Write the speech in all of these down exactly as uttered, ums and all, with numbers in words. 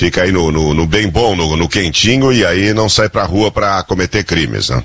fica aí no, no, no bem bom, no, no quentinho, e aí não sai pra rua pra cometer crimes, né?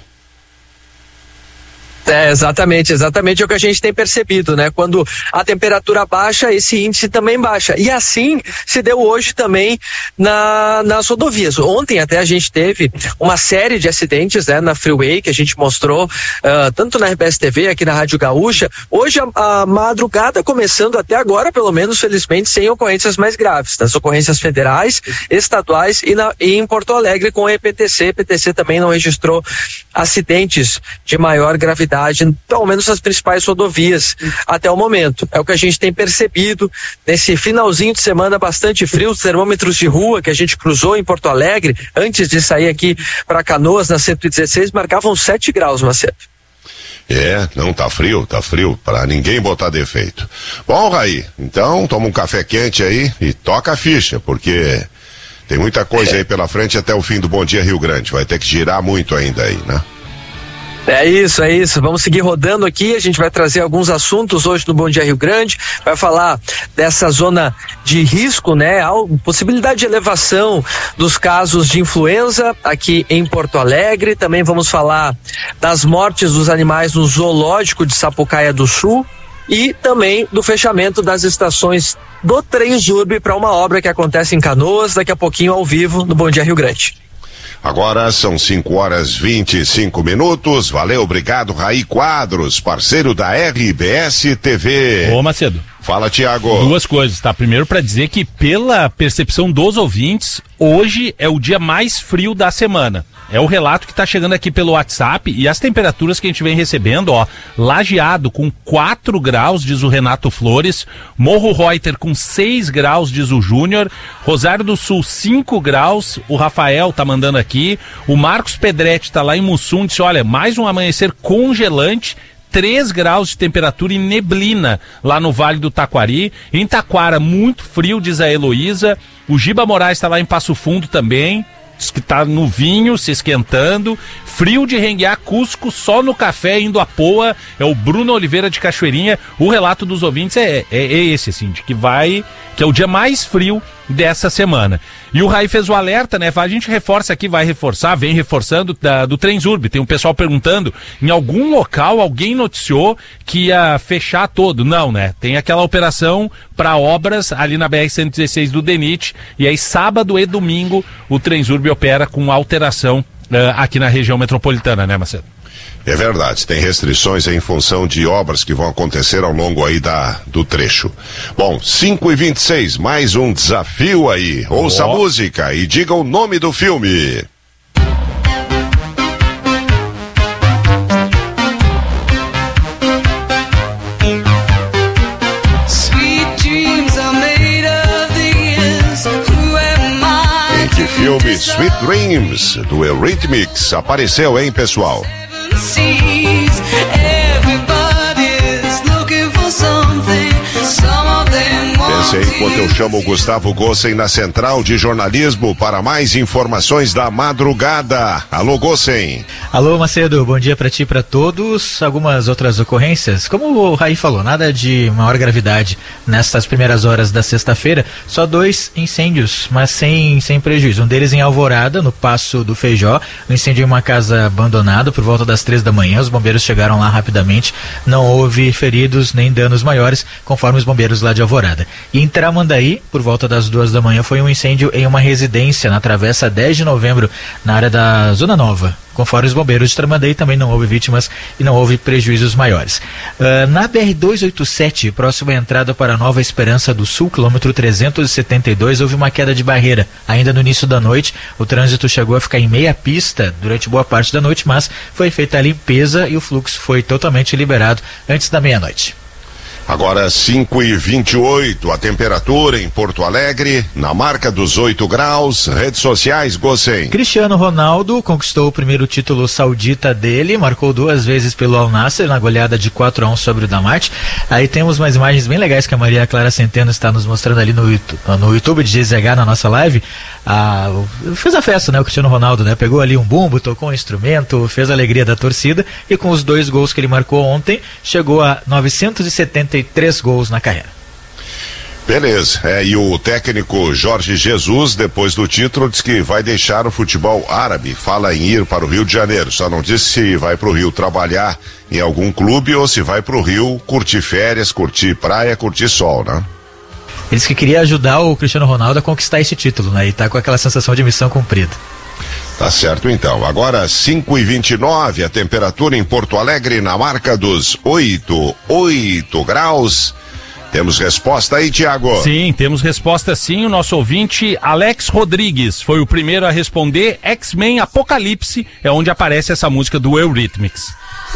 É, exatamente, exatamente é o que a gente tem percebido, né? Quando a temperatura baixa, esse índice também baixa. E assim se deu hoje também na, nas rodovias. Ontem até a gente teve uma série de acidentes, né, na Freeway, que a gente mostrou, uh, tanto na R B S T V, aqui na Rádio Gaúcha. Hoje a, a madrugada começando até agora, pelo menos, felizmente, sem ocorrências mais graves. Das ocorrências federais, estaduais e, na, e em Porto Alegre com a E P T C. A E P T C também não registrou acidentes de maior gravidade, pelo menos as principais rodovias até o momento. É o que a gente tem percebido nesse finalzinho de semana bastante frio. Os termômetros de rua que a gente cruzou em Porto Alegre antes de sair aqui para Canoas na cento e dezesseis marcavam sete graus, Macedo. É, não, tá frio, tá frio, pra ninguém botar defeito. Bom, Raí, então toma um café quente aí e toca a ficha, porque tem muita coisa aí pela frente até o fim do Bom Dia Rio Grande. Vai ter que girar muito ainda aí, né? É isso, é isso. Vamos seguir rodando aqui. A gente vai trazer alguns assuntos hoje no Bom Dia Rio Grande. Vai falar dessa zona de risco, né? A possibilidade de elevação dos casos de influenza aqui em Porto Alegre. Também vamos falar das mortes dos animais no zoológico de Sapucaia do Sul. E também do fechamento das estações do Transurb para uma obra que acontece em Canoas, daqui a pouquinho ao vivo no Bom Dia Rio Grande. Agora são cinco horas e vinte e cinco minutos. Valeu, obrigado, Raí Quadros, parceiro da R B S T V. Ô, Macedo. Fala, Tiago. Duas coisas, tá? Primeiro, para dizer que, pela percepção dos ouvintes, hoje é o dia mais frio da semana. É o relato que tá chegando aqui pelo WhatsApp, e as temperaturas que a gente vem recebendo, ó, Lajeado com quatro graus, diz o Renato Flores, Morro Reuter com seis graus, diz o Júnior, Rosário do Sul cinco graus, o Rafael tá mandando aqui, o Marcos Pedretti tá lá em Mussum, disse, olha, mais um amanhecer congelante, três graus de temperatura e neblina lá no Vale do Taquari. Em Taquara, muito frio, diz a Heloísa. O Giba Moraes está lá em Passo Fundo também, diz que tá no vinho, se esquentando. Frio de Renguear, Cusco, só no café, indo a Poa. É o Bruno Oliveira de Cachoeirinha. O relato dos ouvintes é, é, é esse, assim, de que vai, que é o dia mais frio dessa semana. E o Raí fez o alerta, né? A gente reforça aqui, vai reforçar, vem reforçando da, do Transurb. Tem um pessoal perguntando, em algum local alguém noticiou que ia fechar todo? Não, né? Tem aquela operação para obras ali na B R cento e dezesseis do DENIT, e aí sábado e domingo o Transurb opera com alteração uh, aqui na região metropolitana, né, Macedo? É verdade, tem restrições em função de obras que vão acontecer ao longo aí da, do trecho. Bom, cinco e vinte e seis, mais um desafio aí. Ouça oh. a música e diga o nome do filme. Em que filme Sweet Dreams, do Eurythmics, apareceu, hein, pessoal? Pense aí enquanto eu chamo o Gustavo Gossen na Central de Jornalismo para mais informações da madrugada. Alô, Gossen. Alô, Macedo, bom dia pra ti e pra todos. Algumas outras ocorrências, como o Raí falou, nada de maior gravidade nessas primeiras horas da sexta-feira, só dois incêndios, mas sem, sem prejuízo. Um deles em Alvorada, no Passo do Feijó, um incêndio em uma casa abandonada por volta das três da manhã. Os bombeiros chegaram lá rapidamente, não houve feridos nem danos maiores, conforme os bombeiros lá de Alvorada. E em Tramandaí, por volta das duas da manhã, foi um incêndio em uma residência na Travessa dez de novembro, na área da Zona Nova. Conforme os bombeiros de Tramandaí, também não houve vítimas e não houve prejuízos maiores. Uh, na B R duzentos e oitenta e sete, próxima à entrada para Nova Esperança do Sul, quilômetro trezentos e setenta e dois, houve uma queda de barreira. Ainda no início da noite, o trânsito chegou a ficar em meia pista durante boa parte da noite, mas foi feita a limpeza e o fluxo foi totalmente liberado antes da meia-noite. Agora cinco e vinte e oito, a temperatura em Porto Alegre, na marca dos oito graus, redes sociais, Gossen. Cristiano Ronaldo conquistou o primeiro título saudita dele, marcou duas vezes pelo Al Nassr na goleada de quatro a um sobre o Damat. Aí temos umas imagens bem legais que a Maria Clara Centeno está nos mostrando ali no, no YouTube de G Z H, na nossa live. Ah, fez a festa, né, o Cristiano Ronaldo, né, pegou ali um bumbo, tocou um instrumento, fez a alegria da torcida, e com os dois gols que ele marcou ontem, chegou a novecentos e setenta e três gols na carreira. Beleza, é, e o técnico Jorge Jesus, depois do título, diz que vai deixar o futebol árabe, fala em ir para o Rio de Janeiro, só não disse se vai para o Rio trabalhar em algum clube ou se vai para o Rio curtir férias, curtir praia, curtir sol, né? Ele disse que queria ajudar o Cristiano Ronaldo a conquistar esse título, né? E tá com aquela sensação de missão cumprida. Tá certo então, agora cinco e vinte e nove, a temperatura em Porto Alegre na marca dos oito, oito graus. Temos resposta aí, Tiago? Sim, temos resposta sim. O nosso ouvinte, Alex Rodrigues, foi o primeiro a responder. X-Men Apocalipse é onde aparece essa música do Eurythmics.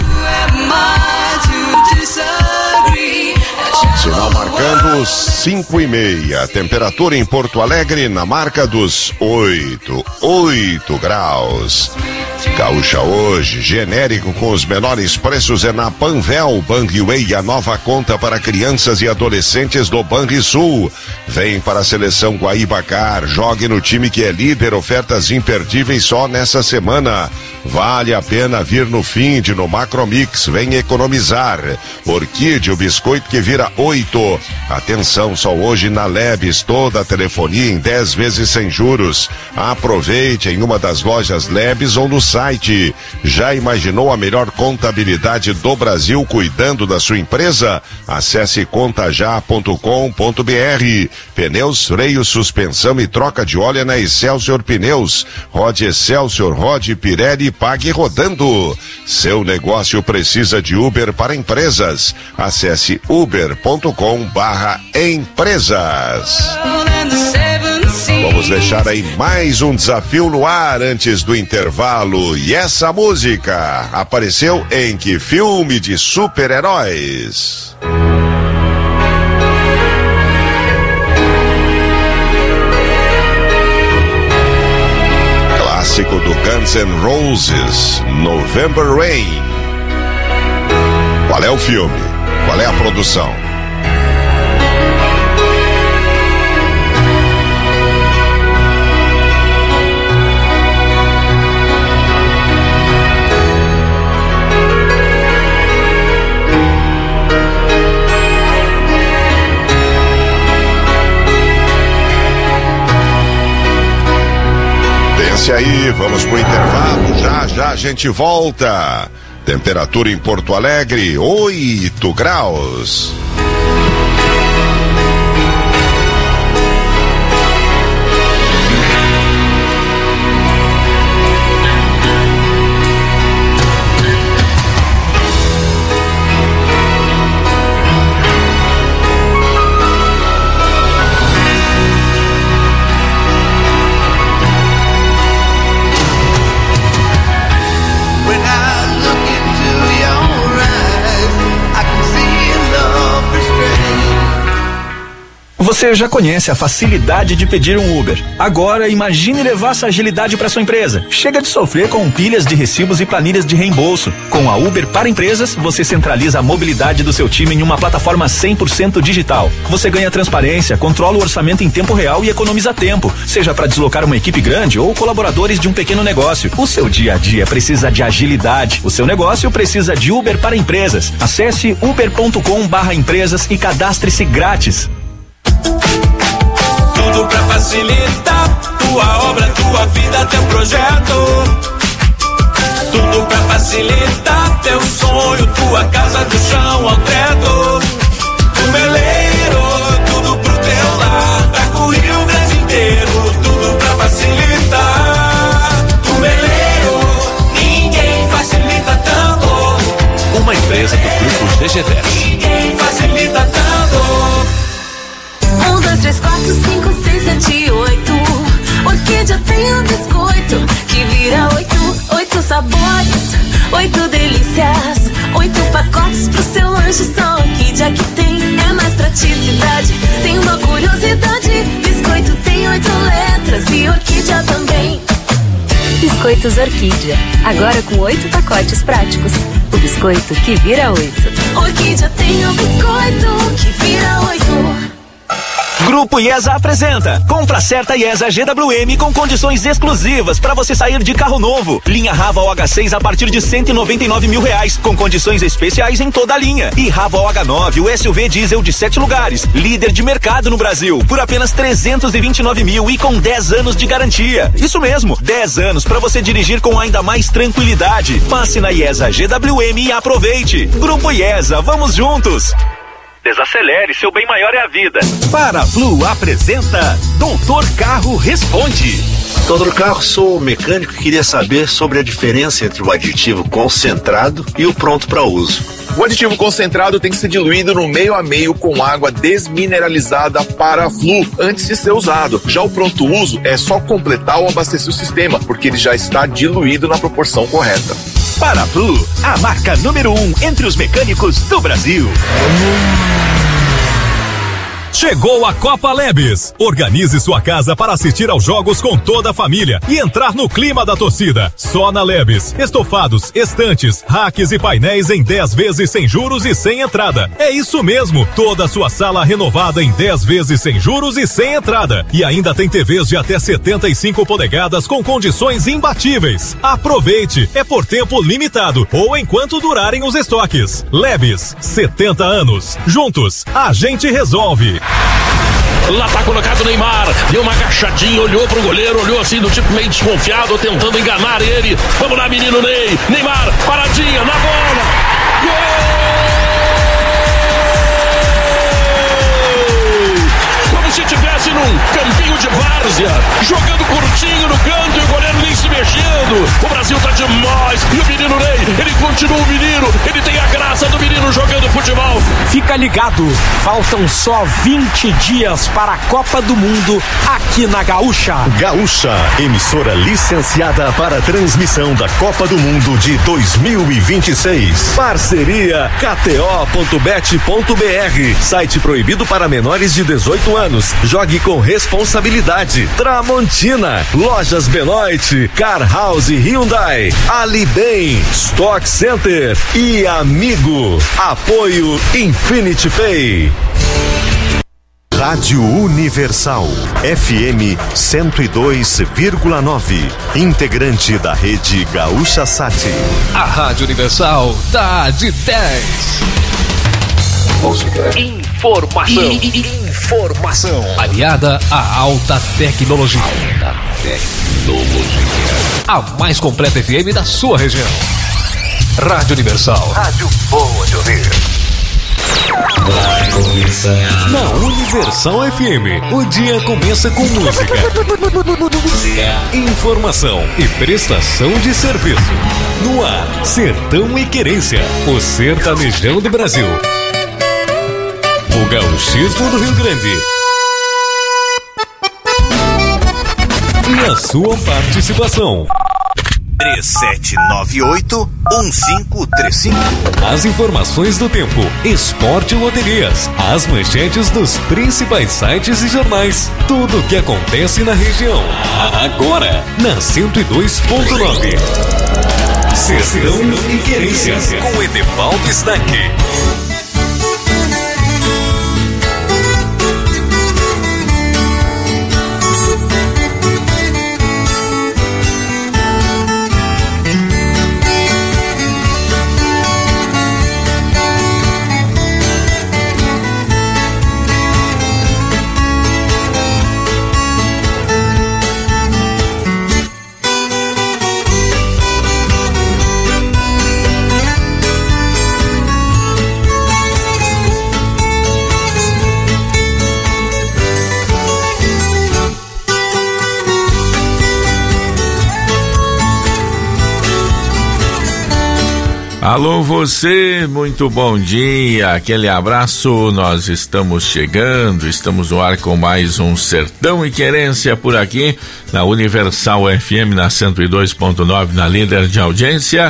Sinal marcando cinco e meia. Temperatura em Porto Alegre na marca dos oito, oito graus. Gaúcha hoje, genérico com os menores preços é na Panvel, Banriway, a nova conta para crianças e adolescentes do Banrisul. Vem para a seleção Guaibacar, jogue no time que é líder, ofertas imperdíveis só nessa semana. Vale a pena vir no fim de no Macromix, vem economizar. Orquídea, o biscoito que vira oito. Atenção, só hoje na Lebes, toda a telefonia em dez vezes sem juros. Aproveite em uma das lojas Lebes ou no site. Já imaginou a melhor contabilidade do Brasil cuidando da sua empresa? Acesse contajá ponto com ponto br. Pneus, freio, suspensão e troca de óleo na Excelsior Pneus. Rode Excelsior, rode Pirelli, pague rodando. Seu negócio precisa de Uber para empresas. Acesse uber ponto com barra empresas. Vamos deixar aí mais um desafio no ar antes do intervalo. E essa música apareceu em que filme de super-heróis? Clássico do Guns N' Roses, November Rain. Qual é o filme? Qual é a produção? Pense aí, vamos pro intervalo, já já a gente volta. Temperatura em Porto Alegre, oito graus. Você já conhece a facilidade de pedir um Uber. Agora, imagine levar essa agilidade para sua empresa. Chega de sofrer com pilhas de recibos e planilhas de reembolso. Com a Uber para Empresas, você centraliza a mobilidade do seu time em uma plataforma cem por cento digital. Você ganha transparência, controla o orçamento em tempo real e economiza tempo, seja para deslocar uma equipe grande ou colaboradores de um pequeno negócio. O seu dia a dia precisa de agilidade. O seu negócio precisa de Uber para Empresas. Acesse uber ponto com barra empresas e cadastre-se grátis. Tudo pra facilitar tua obra, tua vida, teu projeto. Tudo pra facilitar teu sonho, tua casa do chão ao teto. O Meleiro, tudo pro teu lar, pra o Rio Grande inteiro. Tudo pra facilitar. O Meleiro, ninguém facilita tanto. Uma empresa do grupo G G dez. Ninguém facilita tanto. Um, dois, três, quatro, cinco, seis, sete, oito. Orquídea tem um biscoito que vira oito, oito sabores, oito delícias, oito pacotes pro seu lanche. Só Orquídea que tem é mais praticidade. Tem uma curiosidade, biscoito tem oito letras e Orquídea também. Biscoitos Orquídea, agora com oito pacotes práticos. O biscoito que vira oito. Orquídea tem um biscoito que vira oito. Grupo IESA apresenta Compra Certa IESA G W M com condições exclusivas para você sair de carro novo. Linha Raval H seis a partir de cento e noventa e nove mil reais, com condições especiais em toda a linha. E Raval H nove, o S U V diesel de sete lugares, líder de mercado no Brasil, por apenas trezentos e vinte e nove mil e com dez anos de garantia. Isso mesmo, dez anos para você dirigir com ainda mais tranquilidade. Passe na IESA G W M e aproveite. Grupo IESA, vamos juntos. Desacelere, seu bem maior é a vida. Paraflu apresenta Doutor Carro Responde. Doutor Carro, sou mecânico e queria saber sobre a diferença entre o aditivo concentrado e o pronto para uso. O aditivo concentrado tem que ser diluído no meio a meio com água desmineralizada Paraflu antes de ser usado. Já o pronto uso é só completar ou abastecer o sistema, porque ele já está diluído na proporção correta. Paraflu, a marca número um entre os mecânicos do Brasil. Chegou a Copa Lebes. Organize sua casa para assistir aos jogos com toda a família e entrar no clima da torcida. Só na Lebes. Estofados, estantes, racks e painéis em dez vezes sem juros e sem entrada. É isso mesmo. Toda a sua sala renovada em dez vezes sem juros e sem entrada. E ainda tem T Vs de até setenta e cinco polegadas com condições imbatíveis. Aproveite. É por tempo limitado ou enquanto durarem os estoques. Lebes, setenta anos. Juntos, a gente resolve. Lá tá colocado o Neymar, deu uma agachadinha, olhou pro goleiro, olhou assim do tipo meio desconfiado, tentando enganar ele. Vamos lá, menino Ney. Neymar, paradinha, na bola. Gol! Como se tivesse num campinho de várzea, jogando curtinho no canto e o goleiro nem se mexendo. O Brasil tá demais. E o menino Ney, ele continua o menino, ele tem a graça do menino jogando futebol. Fica ligado, faltam só vinte dias para a Copa do Mundo aqui na Gaúcha. Gaúcha, emissora licenciada para a transmissão da Copa do Mundo de dois mil e vinte e seis. Parceria K T O ponto bet ponto B R, site proibido para menores de dezoito anos. Jogue com responsabilidade. Tramontina, Lojas Benoit, Car House Hyundai, Ali Bem, Stock Center e Amigo. Apoio Infinity Pay. Rádio Universal, F M cento e dois vírgula nove, integrante da rede Gaúcha Sat. A Rádio Universal dá de dez. Informação. Informação. Aliada à alta tecnologia. Alta tecnologia. A mais completa F M da sua região. Rádio Universal. Rádio boa de ouvir. Vai começar. Na Universal F M, o dia começa com música, informação e prestação de serviço. No ar, Sertão e Querência, o sertanejão do Brasil. O gauchismo do Rio Grande. E a sua participação. três sete nove oito um cinco três cinco. As informações do tempo, esporte e loterias, as manchetes dos principais sites e jornais, tudo o que acontece na região. Agora, na cento e dois ponto nove. Sertão e Querência, com Edevaldo Stack. Alô você, muito bom dia, aquele abraço, nós estamos chegando, estamos no ar com mais um Sertão e Querência por aqui, na Universal F M, na cento e dois ponto nove, na líder de audiência,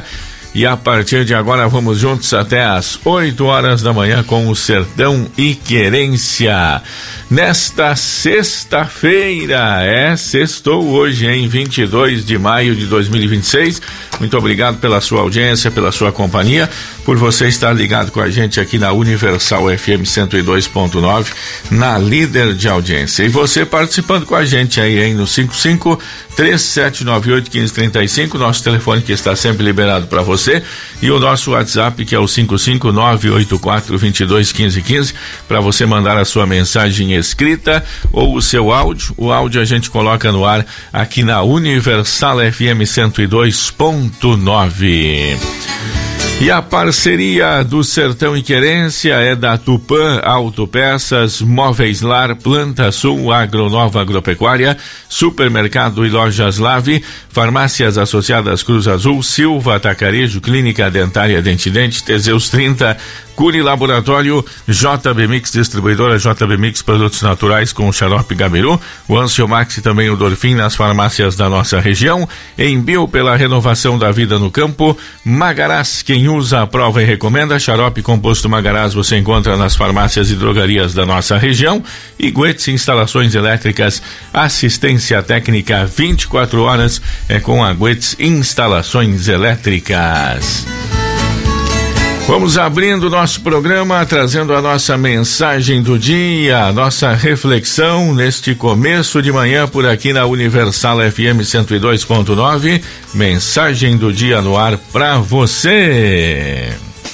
E a partir de agora vamos juntos até às oito horas da manhã com o Sertão e Querência. Nesta sexta-feira, é, sextou hoje, em vinte e dois de maio de dois mil e vinte e seis. Muito obrigado pela sua audiência, pela sua companhia, por você estar ligado com a gente aqui na Universal F M cento e dois ponto nove, na líder de audiência. E você participando com a gente aí, hein, no cinco cinco, três sete nove oito, um cinco três cinco, nosso telefone que está sempre liberado para você, e o nosso WhatsApp que é o cinco cinco nove oito quatro dois dois um cinco um cinco, para você mandar a sua mensagem escrita ou o seu áudio. O áudio a gente coloca no ar aqui na Universal F M cento e dois ponto nove. E a parceria do Sertão e Querência é da Tupã Autopeças, Móveis Lar, Planta Sul, Agronova Agropecuária, Supermercado e Lojas Lave, Farmácias Associadas Cruz Azul, Silva Atacarejo, Clínica Dentária Dentidente, Teseus trinta, Curi Laboratório, J B Mix, distribuidora J B Mix, produtos naturais com xarope Gabiru, o Ansiomax e também o Dorfin nas farmácias da nossa região, em Bio pela renovação da vida no campo, Magarás, quem usa, aprova e recomenda, xarope composto Magarás você encontra nas farmácias e drogarias da nossa região, e Guetes Instalações Elétricas, assistência técnica vinte e quatro horas, é com a Guetes Instalações Elétricas. Vamos abrindo o nosso programa, trazendo a nossa mensagem do dia, a nossa reflexão neste começo de manhã por aqui na Universal F M cento e dois ponto nove. Mensagem do dia no ar para você.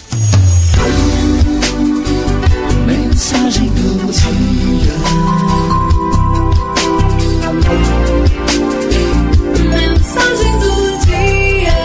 Mensagem do dia. Mensagem do dia.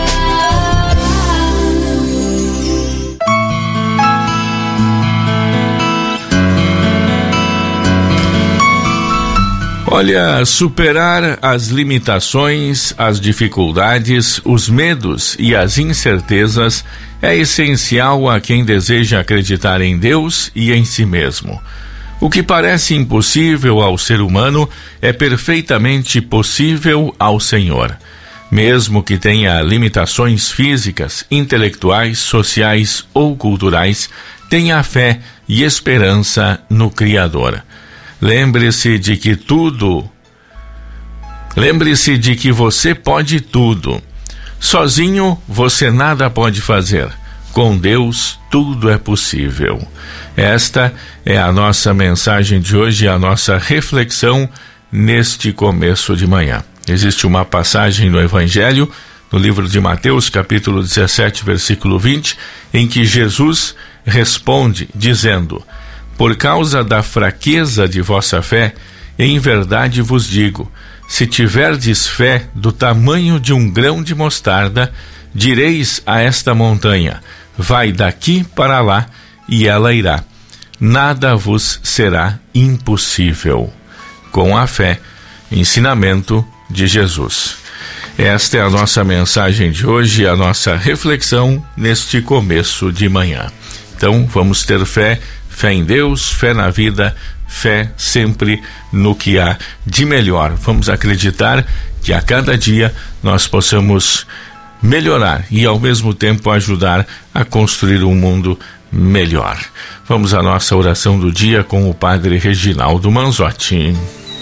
Olha, superar as limitações, as dificuldades, os medos e as incertezas é essencial a quem deseja acreditar em Deus e em si mesmo. O que parece impossível ao ser humano é perfeitamente possível ao Senhor. Mesmo que tenha limitações físicas, intelectuais, sociais ou culturais, tenha fé e esperança no Criador. Lembre-se de que tudo, lembre-se de que você pode tudo. Sozinho você nada pode fazer. Com Deus tudo é possível. Esta é a nossa mensagem de hoje, a nossa reflexão neste começo de manhã. Existe uma passagem no Evangelho, no livro de Mateus, capítulo dezessete, versículo vinte, em que Jesus responde dizendo: por causa da fraqueza de vossa fé, em verdade vos digo, se tiverdes fé do tamanho de um grão de mostarda, direis a esta montanha, vai daqui para lá, e ela irá. Nada vos será impossível. Com a fé, ensinamento de Jesus. Esta é a nossa mensagem de hoje, a nossa reflexão neste começo de manhã. Então, vamos ter fé, fé em Deus, fé na vida, fé sempre no que há de melhor. Vamos acreditar que a cada dia nós possamos melhorar e ao mesmo tempo ajudar a construir um mundo melhor. Vamos à nossa oração do dia com o Padre Reginaldo Manzotti.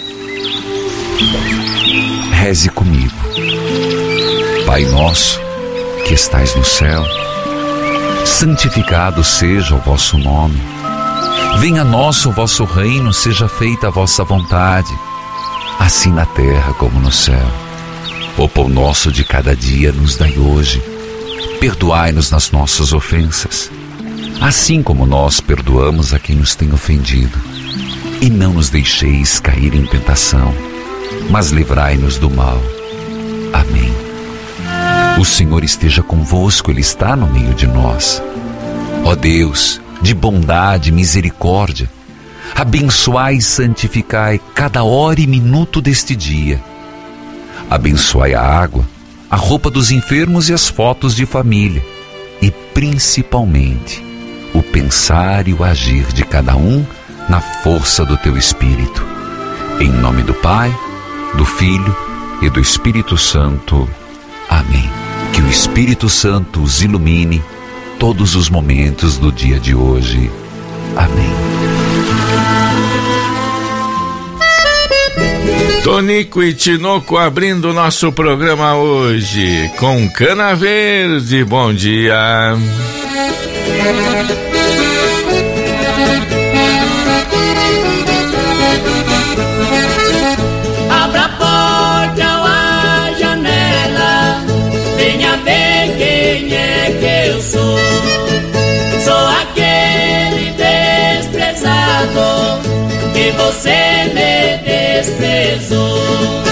Reze comigo. Pai nosso, que estais no céu, santificado seja o vosso nome. Venha a nós o vosso reino, seja feita a vossa vontade, assim na terra como no céu. O pão nosso de cada dia nos dai hoje. Perdoai-nos nas nossas ofensas, assim como nós perdoamos a quem nos tem ofendido. E não nos deixeis cair em tentação, mas livrai-nos do mal. Amém. O Senhor esteja convosco, Ele está no meio de nós. Ó Deus, de bondade e misericórdia, abençoai e santificai cada hora e minuto deste dia. Abençoai a água, a roupa dos enfermos e as fotos de família, e principalmente o pensar e o agir de cada um na força do teu Espírito. Em nome do Pai, do Filho e do Espírito Santo. Amém. Que o Espírito Santo os ilumine todos os momentos do dia de hoje. Amém. Tonico e Tinoco abrindo o nosso programa hoje com Cana Verde. Bom dia. Abra a porta ou a janela, venha ver quem é que eu sou. Sou aquele desprezado que você me desprezou.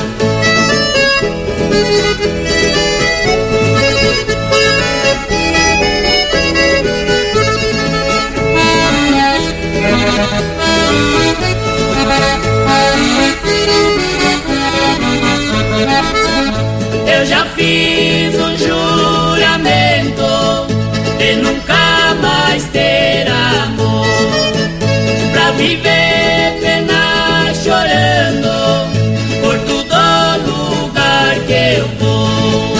Eu já fiz um juramento de nunca mais ter amor, pra viver pena chorando por todo lugar que eu vou.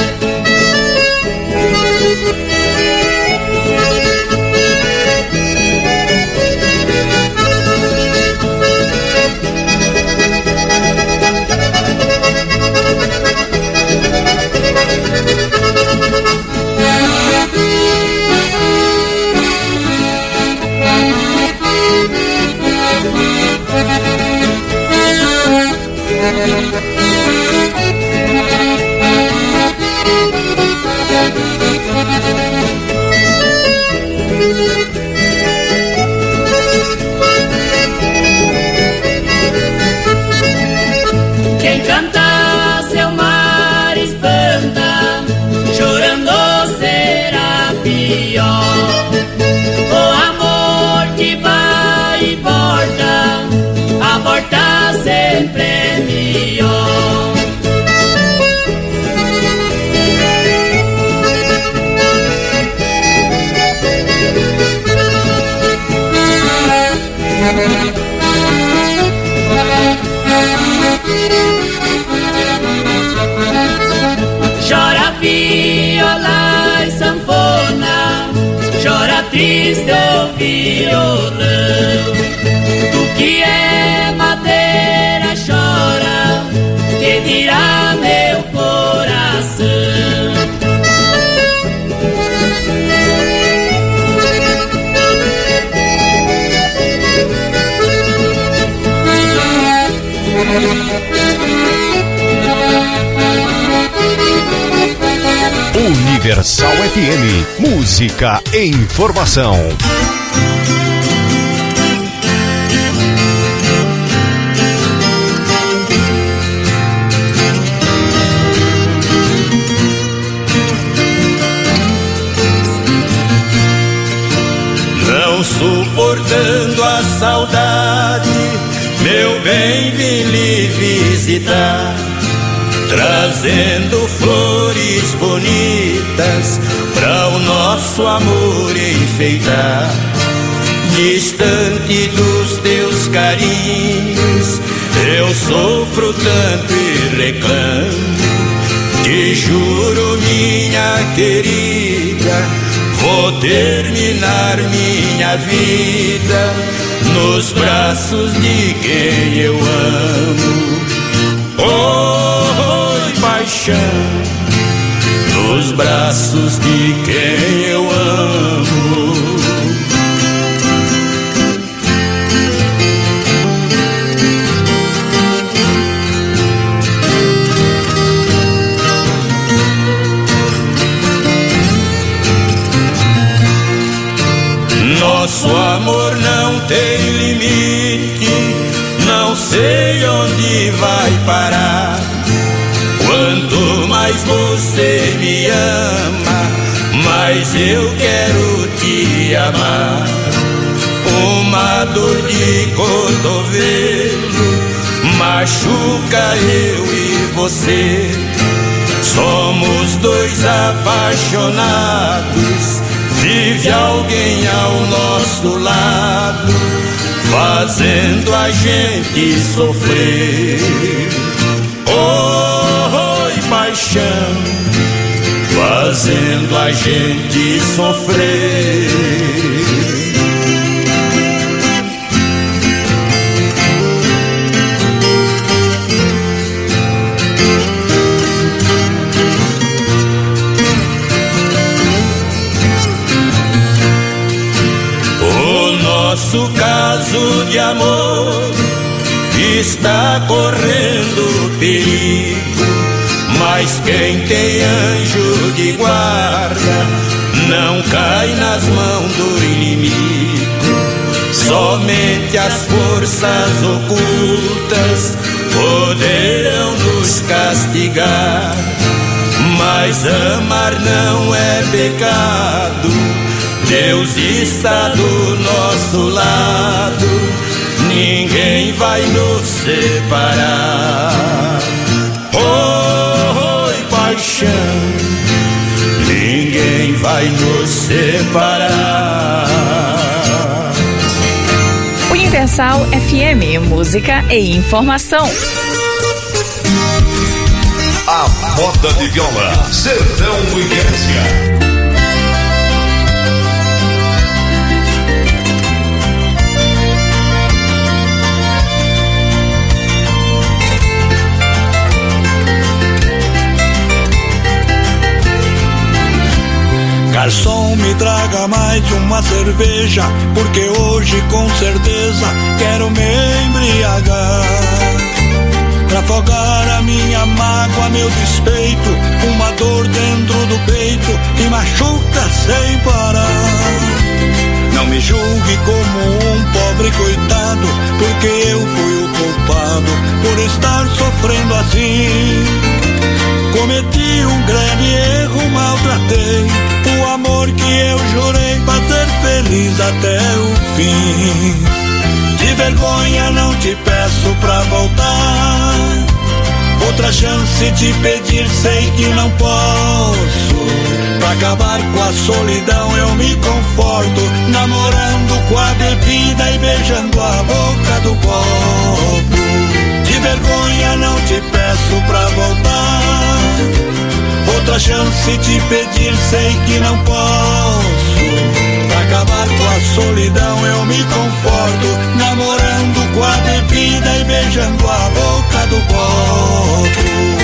Quem canta seu mar espanta, chorando será pior. O amor que vai e volta, a volta sempre é melhor. Chora viola e sanfona, chora triste o violão. Tu que é madeira chora, que dirá meu coração. Universal F M, música e informação. Não suportando a saudade, meu bem, vim lhe visitar, trazendo flores bonitas para o nosso amor enfeitar. Distante dos teus carinhos, eu sofro tanto e reclamo. Te juro, minha querida, vou terminar minha vida nos braços de quem eu amo. Oh, paixão, nos braços de quem eu amo. Nosso amor não tem limite, não sei onde vai parar. Quanto mais você me ama, mais eu quero te amar. Uma dor de cotovelo machuca eu e você. Somos dois apaixonados, vive alguém ao nosso lado, fazendo a gente sofrer. Oh, oh paixão, faz fazendo a gente sofrer. O nosso caso de amor está correndo perigo, mas quem tem anjo de guarda não cai nas mãos do inimigo. Somente as forças ocultas poderão nos castigar, mas amar não é pecado. Deus está do nosso lado, ninguém vai nos separar. Oh, oh, paixão, ninguém vai nos separar. Universal F M, música e informação. A moda de viola, Sertão e Querência. Garçom, me traga mais uma cerveja, porque hoje com certeza quero me embriagar. Pra afogar a minha mágoa, meu despeito, uma dor dentro do peito que machuca sem parar. Não me julgue como um pobre coitado, porque eu fui o culpado por estar sofrendo assim. Cometi um grande erro, maltratei o amor que eu jurei fazer feliz até o fim. De vergonha não te peço pra voltar, outra chance te pedir sei que não posso. Pra acabar com a solidão eu me conforto, namorando com a bebida e beijando a boca do copo. De vergonha não te peço pra voltar, outra chance te pedir sei que não posso. Pra acabar com a solidão eu me conforto, namorando com a bebida e beijando a boca do copo.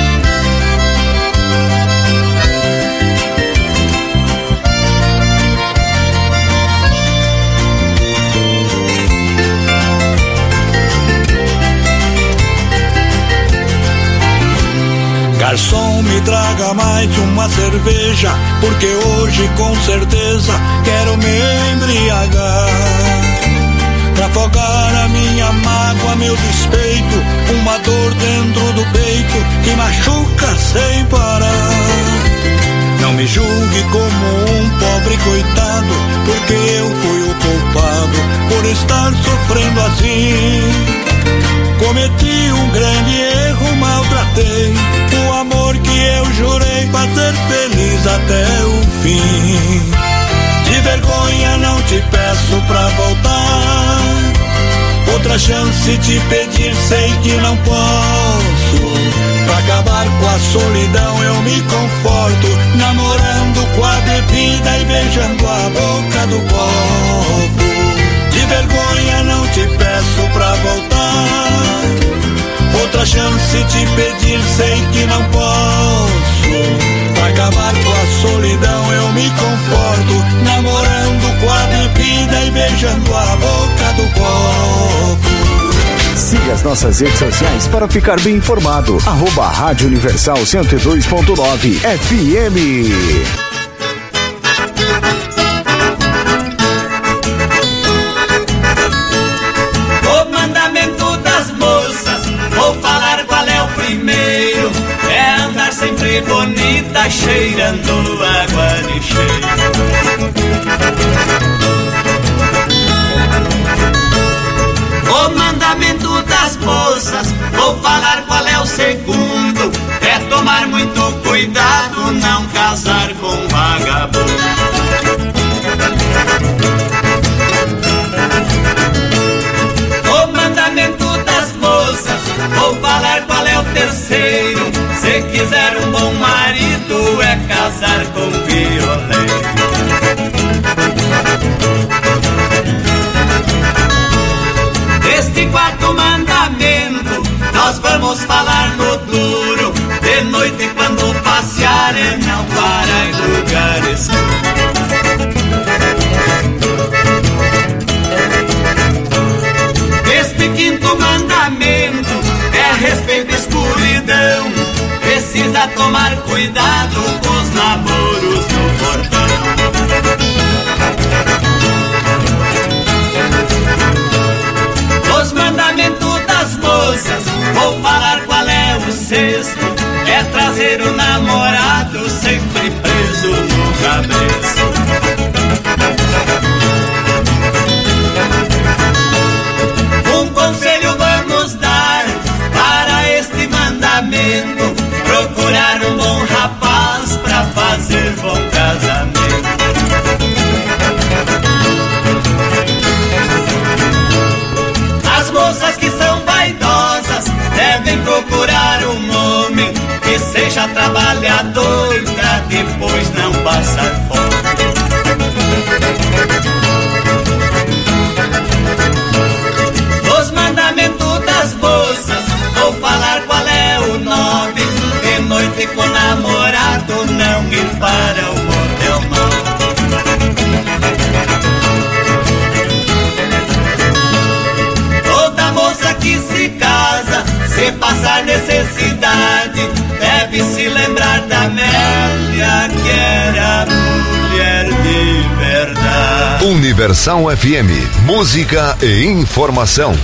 Garçom, me traga mais uma cerveja, porque hoje com certeza quero me embriagar. Pra afogar a minha mágoa, meu despeito, uma dor dentro do peito que machuca sem parar. Não me julgue como um pobre coitado, porque eu fui o culpado por estar sofrendo assim. Cometi um grande erro, maltratei o amor que eu jurei fazer feliz até o fim. De vergonha não te peço pra voltar, outra chance te pedir sei que não posso. Pra acabar com a solidão eu me conforto, namorando com a bebida e beijando a boca do copo. De vergonha não te peço pra voltar, outra chance te pedir sei que não posso. Pra acabar com a solidão eu me conforto, namorando com a bebida e beijando a boca do copo. Siga as nossas redes sociais para ficar bem informado. Arroba Rádio Universal cento e dois ponto nove F M. Sempre bonita, cheirando água de cheiro. O mandamento das moças, vou falar qual é o segundo: é tomar muito cuidado, não casar com vagabundo. O mandamento das moças, vou falar qual é o terceiro: se quiser um bom marido é casar casar com violento. Este quarto mandamento nós vamos falar no duro. De noite quando passear e não para em lugar escuro. Este quinto mandamento é respeito à escuridão. Precisa tomar cuidado com os namoros no portão. Os mandamentos das moças, vou falar qual é o sexto. É trazer o namorado sempre preso no cabeça. Um conselho vamos dar para este mandamento: procurar um bom rapaz pra fazer bom casamento. As moças que são vaidosas devem procurar um homem que seja trabalhador pra depois não passar fome. Os mandamentos das moças, vou falar qual é o nome. De noite com o namorado não ir para o motel mal. Toda moça que se casa, se passar necessidade, deve se lembrar da Amélia, que era mulher de verdade. Universal F M, música e informação.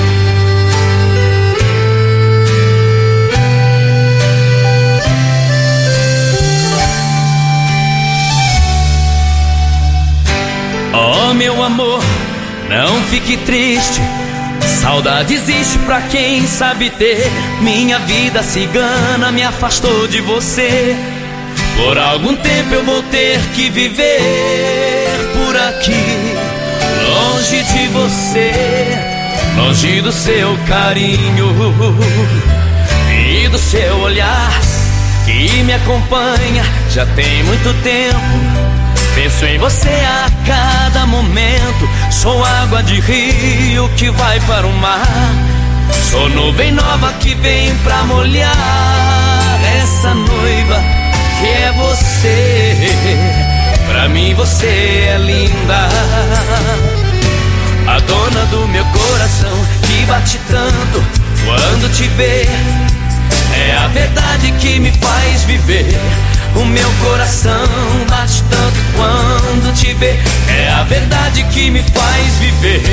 Oh, meu amor, não fique triste. Saudade existe pra quem sabe ter. Minha vida cigana me afastou de você. Por algum tempo eu vou ter que viver por aqui, longe de você, longe do seu carinho e do seu olhar que me acompanha já tem muito tempo. Penso em você a cada momento. Sou água de rio que vai para o mar. Sou nuvem nova que vem pra molhar essa noiva que é você. Pra mim você é linda, a dona do meu coração que bate tanto quando te vê. É a verdade que me faz viver. O meu coração bate tanto quando te vê. É a verdade que me faz viver.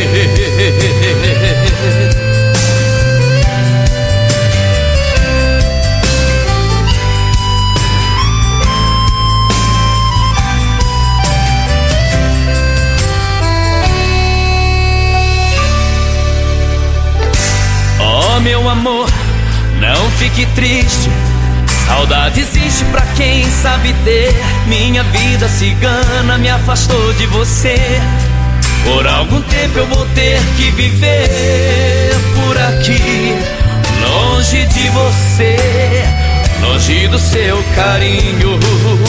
Oh, meu amor, não fique triste. Saudade existe pra quem sabe ter. Minha vida cigana me afastou de você. Por algum tempo eu vou ter que viver por aqui, longe de você, longe do seu carinho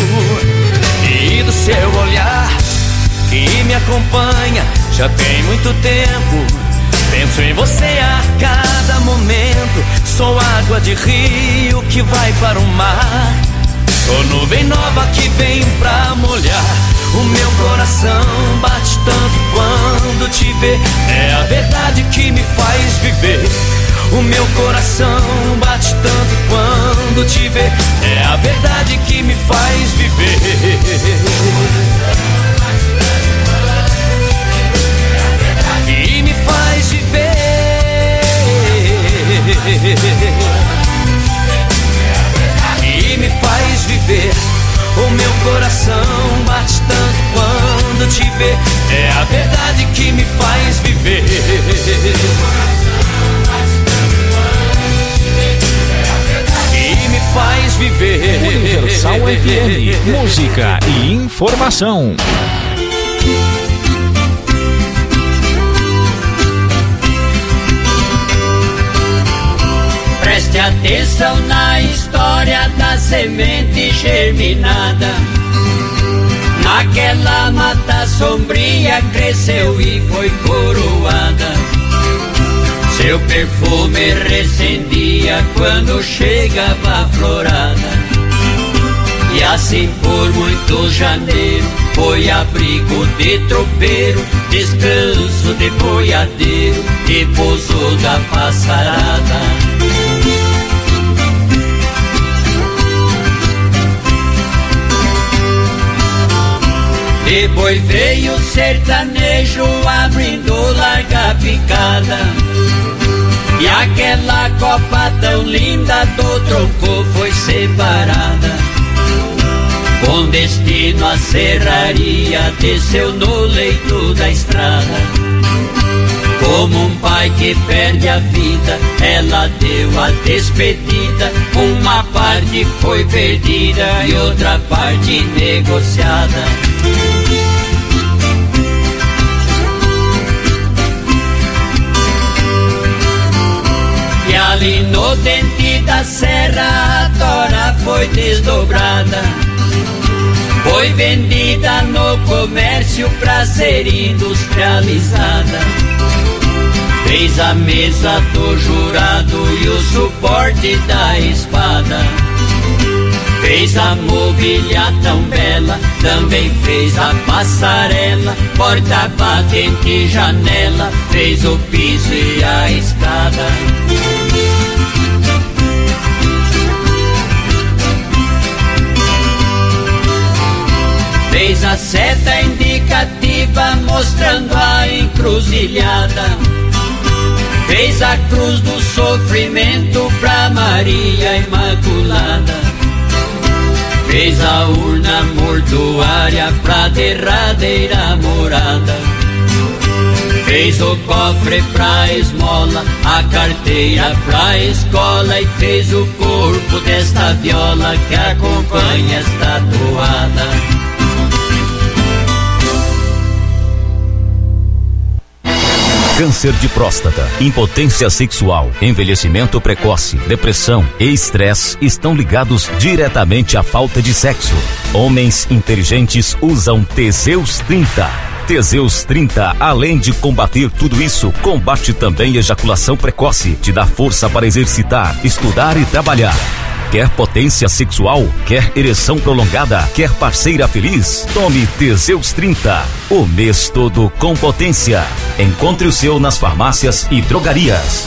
e do seu olhar que me acompanha já tem muito tempo. Penso em você a cada momento. Sou água de rio que vai para o mar. Sou nuvem nova que vem pra molhar. O meu coração bate tanto quando te vê. É a verdade que me faz viver. O meu coração bate tanto quando te vê. É a verdade que me faz viver. Que me faz viver. Que me faz viver. O meu coração bate tanto quando te vê. É a verdade que me faz viver. Que me faz viver. Universal F M, música e informação. Preste atenção na história da semente germinada. Naquela mata sombria cresceu e foi coroada. Seu perfume recendia quando chegava a florada. E assim por muitos janeiros foi abrigo de tropeiro, descanso de boiadeiro e pouso da passarada. Depois veio o sertanejo abrindo larga picada. E aquela copa tão linda do tronco foi separada. Com destino à serraria, desceu no leito da estrada. Como um pai que perde a vida, ela deu a despedida. Uma parte foi perdida e outra parte negociada. E ali no dente da serra a tora foi desdobrada. Foi vendida no comércio pra ser industrializada. Fez a mesa do jurado e o suporte da espada. Fez a mobília tão bela, também fez a passarela, porta, batente e janela, fez o piso e a escada. Fez a seta indicativa mostrando a encruzilhada. Fez a cruz do sofrimento pra Maria Imaculada. Fez a urna mortuária pra derradeira morada. Fez o cofre pra esmola, a carteira pra escola. E fez o corpo desta viola que acompanha esta toada. Câncer de próstata, impotência sexual, envelhecimento precoce, depressão e estresse estão ligados diretamente à falta de sexo. Homens inteligentes usam Teseus trinta. Teseus trinta, além de combater tudo isso, combate também ejaculação precoce, te dá força para exercitar, estudar e trabalhar. Quer potência sexual? Quer ereção prolongada? Quer parceira feliz? Tome Teseus trinta. O mês todo com potência. Encontre o seu nas farmácias e drogarias.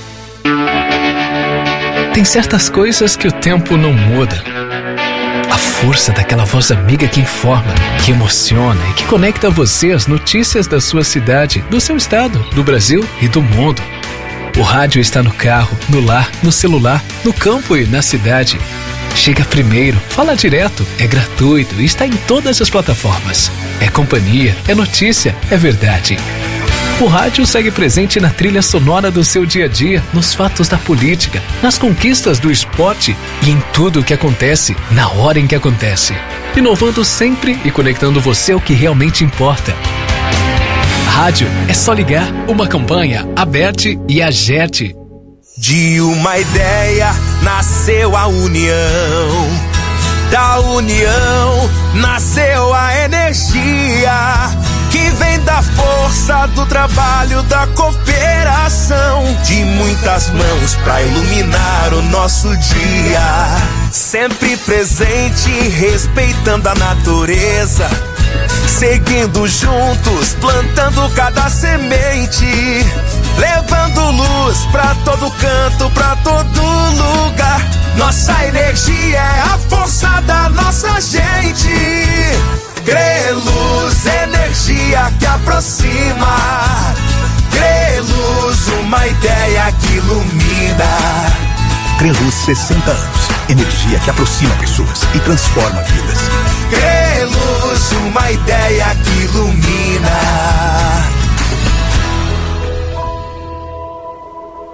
Tem certas coisas que o tempo não muda. A força daquela voz amiga que informa, que emociona e que conecta você às notícias da sua cidade, do seu estado, do Brasil e do mundo. O rádio está no carro, no lar, no celular, no campo e na cidade. Chega primeiro, fala direto, é gratuito e está em todas as plataformas. É companhia, é notícia, é verdade. O rádio segue presente na trilha sonora do seu dia a dia, nos fatos da política, nas conquistas do esporte e em tudo o que acontece, na hora em que acontece. Inovando sempre e conectando você ao que realmente importa. Rádio é só ligar, uma campanha, Aberte e Agerte. De uma ideia nasceu a união, da união nasceu a energia, que vem da força do trabalho, da cooperação, de muitas mãos pra iluminar o nosso dia. Sempre presente, respeitando a natureza, seguindo juntos, plantando cada semente, levando luz pra todo canto, pra todo lugar. Nossa energia é a força da nossa gente. Greluz, energia que aproxima. Greluz, uma ideia que ilumina. Greluz, sessenta anos. Energia que aproxima pessoas e transforma vidas. Greluz, uma ideia que ilumina.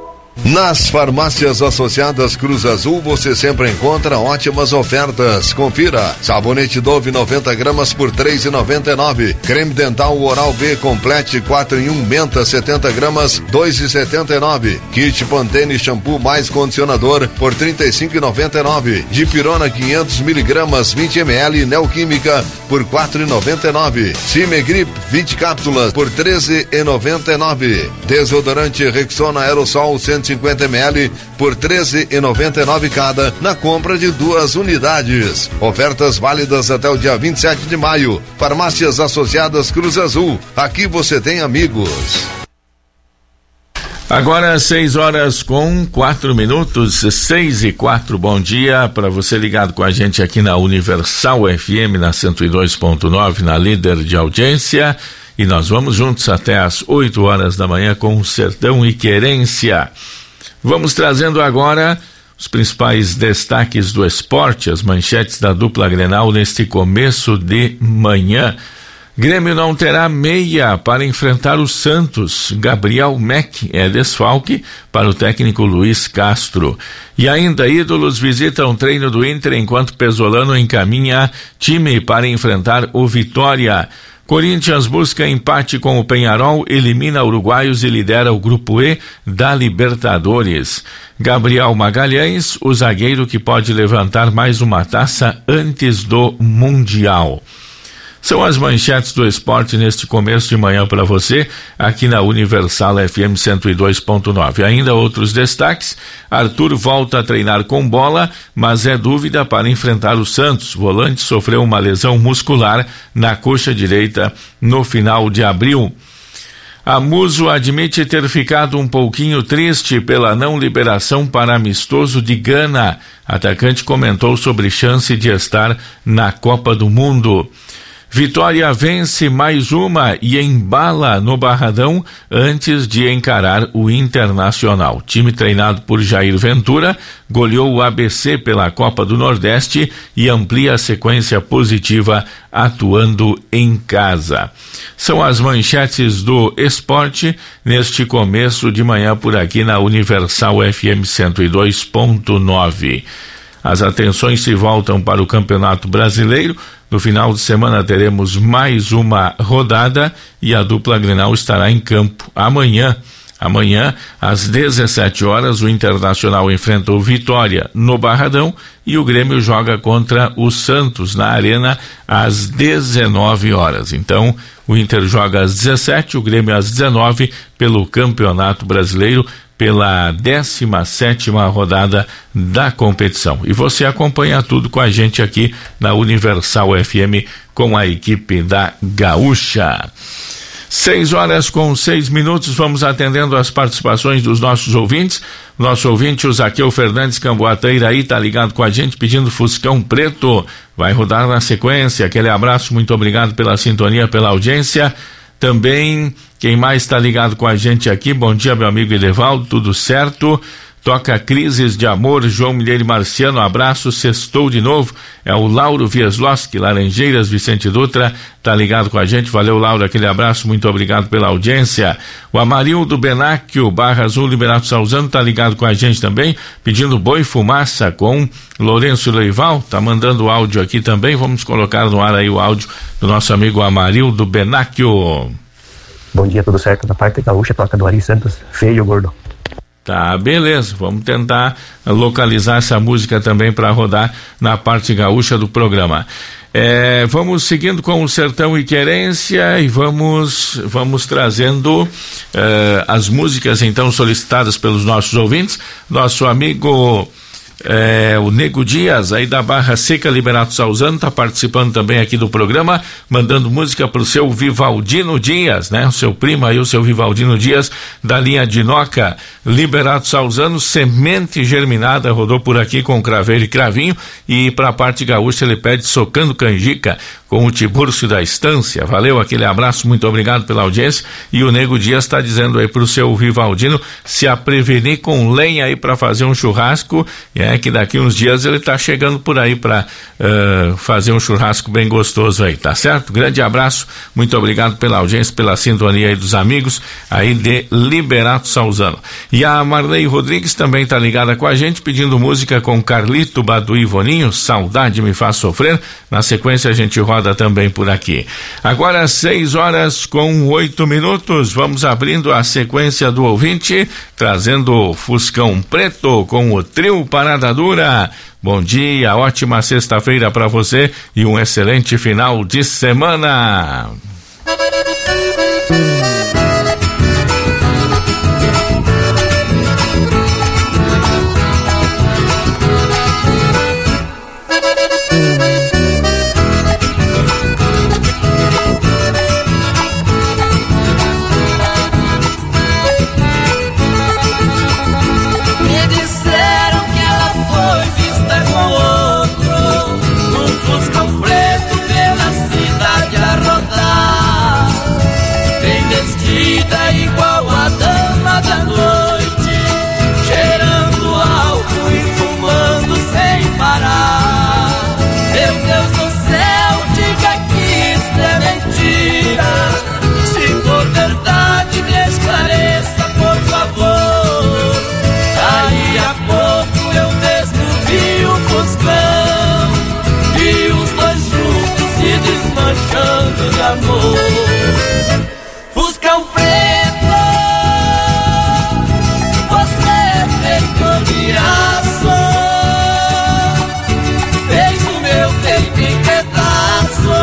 Nas farmácias associadas Cruz Azul você sempre encontra ótimas ofertas. Confira: sabonete Dove noventa gramas por três reais e noventa e nove centavos. Creme dental Oral B Complete quatro em um Menta setenta gramas dois reais e setenta e nove centavos. Kit Pantene shampoo mais condicionador por trinta e cinco reais e noventa e nove centavos. Dipirona quinhentos miligramas vinte mililitros Neoquímica por quatro reais e noventa e nove centavos. Cimegrip vinte cápsulas por treze reais e noventa e nove centavos. Desodorante Rexona Aerosol cento e cinquenta mililitros por treze reais e noventa e nove centavos cada na compra de duas unidades. Ofertas válidas até o dia vinte e sete de maio. Farmácias Associadas Cruz Azul. Aqui você tem amigos. Agora seis horas com quatro minutos, seis e quatro. Bom dia para você ligado com a gente aqui na Universal F M, na cento e dois ponto nove, na líder de audiência. E nós vamos juntos até às oito horas da manhã com o Sertão e Querência. Vamos trazendo agora os principais destaques do esporte, as manchetes da dupla Grenal neste começo de manhã. Grêmio não terá meia para enfrentar o Santos. Gabriel Meck é desfalque para o técnico Luiz Castro. E ainda ídolos visitam treino do Inter enquanto Pesolano encaminha time para enfrentar o Vitória. Corinthians busca empate com o Peñarol, elimina uruguaios e lidera o Grupo E da Libertadores. Gabriel Magalhães, o zagueiro que pode levantar mais uma taça antes do Mundial. São as manchetes do esporte neste começo de manhã para você, aqui na Universal F M cento e dois ponto nove. Ainda outros destaques: Arthur volta a treinar com bola, mas é dúvida para enfrentar o Santos. O volante sofreu uma lesão muscular na coxa direita no final de abril. A Muso admite ter ficado um pouquinho triste pela não liberação para amistoso de Gana. Atacante comentou sobre chance de estar na Copa do Mundo. Vitória vence mais uma e embala no Barradão antes de encarar o Internacional. Time treinado por Jair Ventura goleou o A B C pela Copa do Nordeste e amplia a sequência positiva atuando em casa. São as manchetes do esporte neste começo de manhã por aqui na Universal F M cento e dois ponto nove. As atenções se voltam para o Campeonato Brasileiro. No final de semana teremos mais uma rodada e a dupla Grenal estará em campo amanhã. Amanhã, às dezessete horas, o Internacional enfrenta o Vitória no Barradão e o Grêmio joga contra o Santos na Arena às dezenove horas. Então, o Inter joga às dezessete, o Grêmio às dezenove pelo Campeonato Brasileiro, pela décima sétima rodada da competição. E você acompanha tudo com a gente aqui na Universal F M com a equipe da Gaúcha. Seis horas com seis minutos, vamos atendendo as participações dos nossos ouvintes. Nosso ouvinte, o Zaqueu Fernandes Camboateira aí, tá ligado com a gente pedindo Fuscão Preto. Vai rodar na sequência. Aquele abraço, muito obrigado pela sintonia, pela audiência. Também, quem mais está ligado com a gente aqui, bom dia, meu amigo Edevaldo, tudo certo? Toca Crises de Amor, João Milheiro Marciano, abraço, sextou de novo, é o Lauro Viesloski, Laranjeiras, Vicente Dutra, tá ligado com a gente, valeu Lauro, aquele abraço, muito obrigado pela audiência. O Amarildo Benáquio, Barra Azul, Liberato Salzano, tá ligado com a gente também, pedindo Boi Fumaça com Lourenço Leival, tá mandando áudio aqui também, vamos colocar no ar aí o áudio do nosso amigo Amarildo Benáquio. Bom dia, tudo certo? Da parte gaúcha, toca do Ari Santos, feio, gordo. Tá, beleza, vamos tentar localizar essa música também para rodar na parte gaúcha do programa. É, vamos seguindo com o Sertão e Querência e vamos, vamos trazendo é, as músicas então solicitadas pelos nossos ouvintes. Nosso amigo É, o Nego Dias, aí da Barra Seca, Liberato Salzano, tá participando também aqui do programa, mandando música pro seu Vivaldino Dias, né? O seu primo aí, o seu Vivaldino Dias, da linha Dinoca, Liberato Salzano, Semente Germinada, rodou por aqui com Craveiro e Cravinho, e pra parte gaúcha ele pede Socando Canjica, com o Tiburcio da Estância. Valeu, aquele abraço, muito obrigado pela audiência. E o Nego Dias está dizendo aí pro seu Vivaldino se a prevenir com lenha aí para fazer um churrasco, é que daqui uns dias ele tá chegando por aí para uh, fazer um churrasco bem gostoso aí, tá certo? Grande abraço, muito obrigado pela audiência, pela sintonia aí dos amigos aí de Liberato Salzano. E a Marley Rodrigues também tá ligada com a gente, pedindo música com Carlito, Badu e Voninho, Saudade Me Faz Sofrer. Na sequência a gente roda também por aqui. Agora seis horas com oito minutos, vamos abrindo a sequência do ouvinte, trazendo o Fuscão Preto com o Trio Parada Dura. Bom dia, ótima sexta-feira para você e um excelente final de semana. Igual a dama da noite, cheirando álcool e fumando sem parar. Meu Deus do céu, diga que isso é mentira. Se for verdade, me esclareça, por favor. Aí a pouco eu mesmo vi o Fuscão e os dois juntos se desmanchando de amor. Fuscão preto, você é feito de aço, fez o meu peito em pedaço,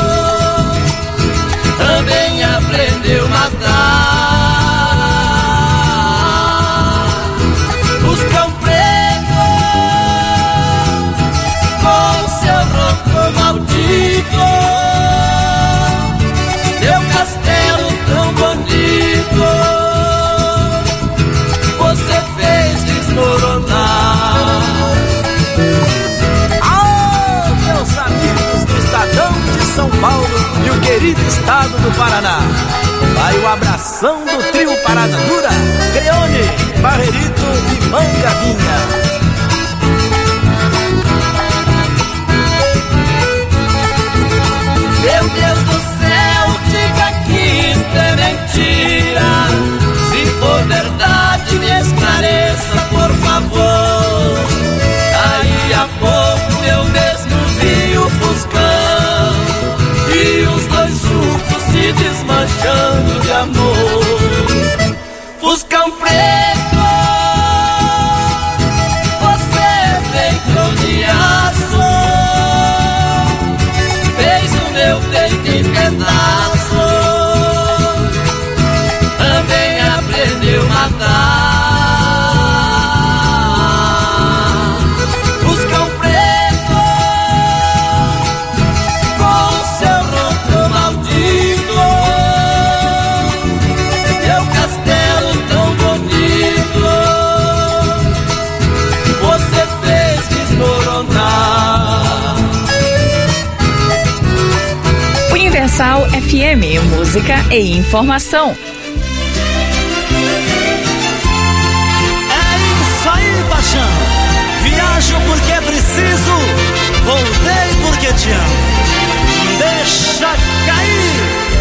também aprendeu a matar. Fuscão preto, com seu ronco maldito, meu castelo tão bonito, você fez desmoronar. Alô, meus amigos do Estadão de São Paulo e o querido estado do Paraná. Vai o abração do Trio Parada Dura, Creone, Barrerito e Mangavinha. Meu Deus do céu, diga que isso é mentira. Se for verdade, me esclareça, por favor. Aí a pouco eu mesmo vi o Fuscão e os dois juntos se desmanchando de amor. Fuscão preto, você é feito de aço, meu peito em pedaço, também aprendeu a matar. Fuscão preto, com seu ronco maldito, meu castelo tão bonito, você fez desmoronar. Universal F M, música e informação. É isso aí, paixão. Viajo porque é preciso, voltei porque te amo. Deixa cair.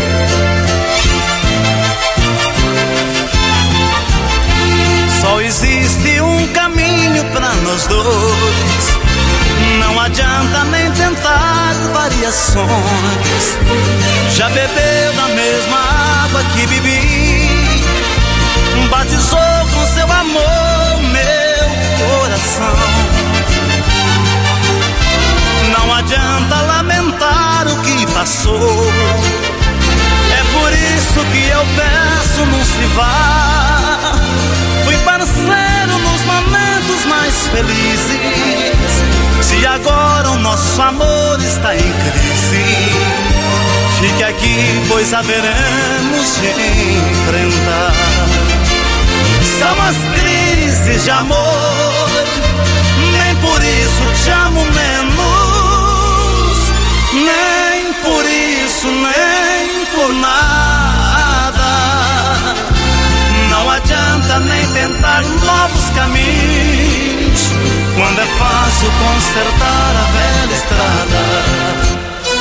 Só existe um caminho pra nós dois. Não adianta nem tentar variações. Já bebeu da mesma água que bebi, batizou com seu amor meu coração. Não adianta lamentar o que passou. É por isso que eu peço, não se vá. Fui parceiro nos momentos mais felizes. Se agora o nosso amor está em crise, fique aqui, pois haveremos de enfrentar. São as crises de amor, nem por isso te amo menos, nem tentar novos caminhos, quando é fácil consertar a velha estrada.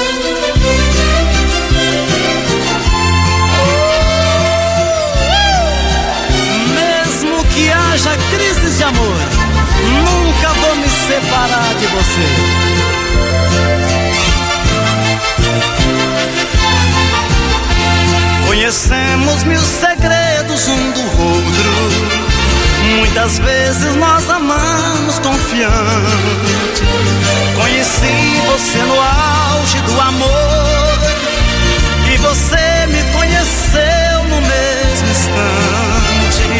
Mesmo que haja crises de amor, nunca vou me separar de você. Conhecemos mil segredos um do outro, muitas vezes nós amamos confiante. Conheci você no auge do amor, e você me conheceu no mesmo instante.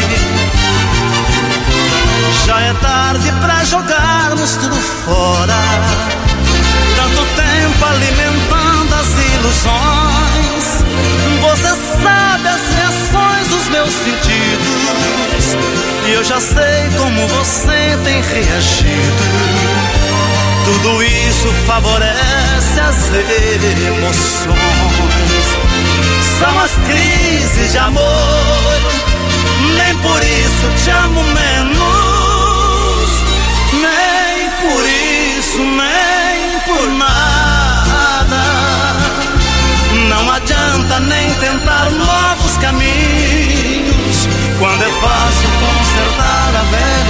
Já é tarde pra jogarmos tudo fora, tanto tempo alimentando as ilusões. Você sabe as reações dos meus sentidos, e eu já sei como você tem reagido. Tudo isso favorece as emoções. São as crises de amor, nem por isso te amo menos, nem por isso, nem por nada. Não adianta nem tentar novos caminhos, quando é fácil consertar a velha